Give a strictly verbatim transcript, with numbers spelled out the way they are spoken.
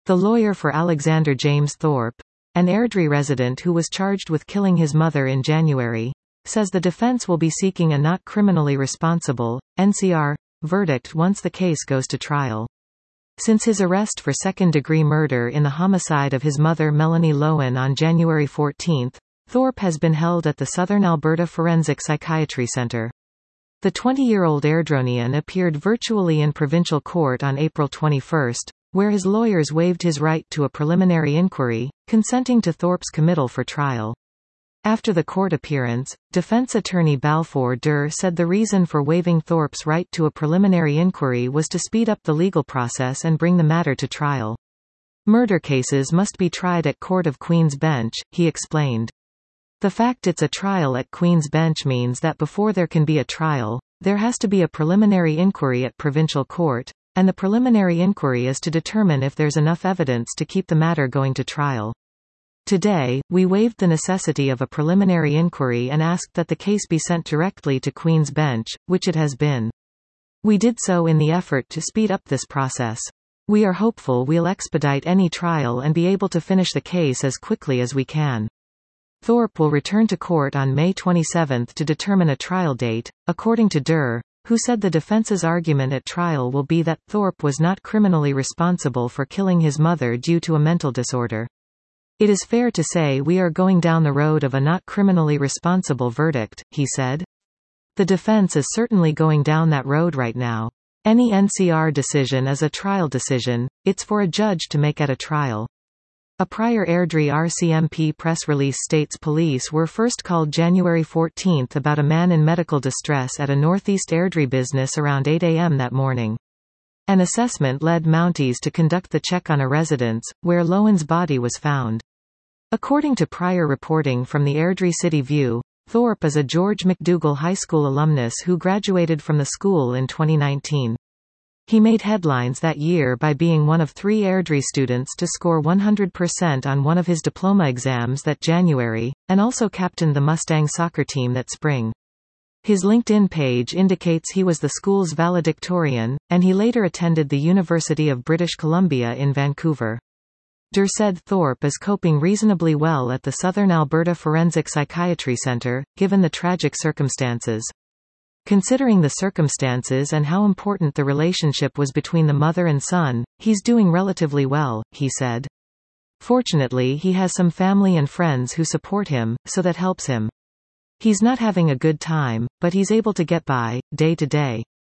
The lawyer for Alexander James Thorpe, an Airdrie resident who was charged with killing his mother in January, says the defense will be seeking a not criminally responsible, N C R, verdict once the case goes to trial. Since his arrest for second-degree murder in the homicide of his mother Melanie Loewen on January fourteenth, Thorpe has been held at the Southern Alberta Forensic Psychiatry Centre. The twenty-year-old Airdronian appeared virtually in provincial court on April twenty-first, where his lawyers waived his right to a preliminary inquiry, consenting to Thorpe's committal for trial. After the court appearance, defense attorney Balfour Durr said the reason for waiving Thorpe's right to a preliminary inquiry was to speed up the legal process and bring the matter to trial. Murder cases must be tried at Court of Queen's Bench, he explained. The fact it's a trial at Queen's Bench means that before there can be a trial, there has to be a preliminary inquiry at provincial court, and the preliminary inquiry is to determine if there's enough evidence to keep the matter going to trial. Today, we waived the necessity of a preliminary inquiry and asked that the case be sent directly to Queen's Bench, which it has been. We did so in the effort to speed up this process. We are hopeful we'll expedite any trial and be able to finish the case as quickly as we can. Thorpe will return to court on May twenty-seventh to determine a trial date, according to Durr, who said the defense's argument at trial will be that Thorpe was not criminally responsible for killing his mother due to a mental disorder. It is fair to say we are going down the road of a not criminally responsible verdict, he said. The defense is certainly going down that road right now. Any N C R decision is a trial decision, it's for a judge to make at a trial. A prior Airdrie R C M P press release states police were first called January fourteenth about a man in medical distress at a northeast Airdrie business around eight a m that morning. An assessment led Mounties to conduct the check on a residence, where Loewen's body was found. According to prior reporting from the Airdrie City View, Thorpe is a George MacDougall High School alumnus who graduated from the school in twenty nineteen. He made headlines that year by being one of three Airdrie students to score one hundred percent on one of his diploma exams that January, and also captained the Mustang soccer team that spring. His LinkedIn page indicates he was the school's valedictorian, and he later attended the University of British Columbia in Vancouver. Durr said Thorpe is coping reasonably well at the Southern Alberta Forensic Psychiatry Centre, given the tragic circumstances. Considering the circumstances and how important the relationship was between the mother and son, he's doing relatively well, he said. Fortunately, he has some family and friends who support him, so that helps him. He's not having a good time, but he's able to get by, day to day.